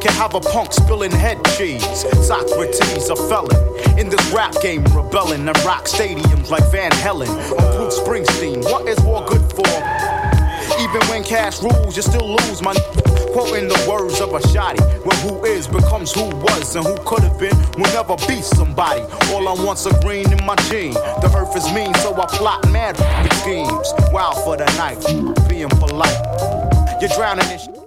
can have a punk spilling head cheese. Socrates, a felon in this rap game, rebelling and rock stadiums like Van Halen or Bruce Springsteen. What is war good for? Even when cash rules, you still lose, my quoting the words of a shotty. When who is becomes who was, and who could have been will never be somebody. All I want's a green in my gene. The earth is mean, so I plot mad schemes. Wild for the night, being polite. You're drowning in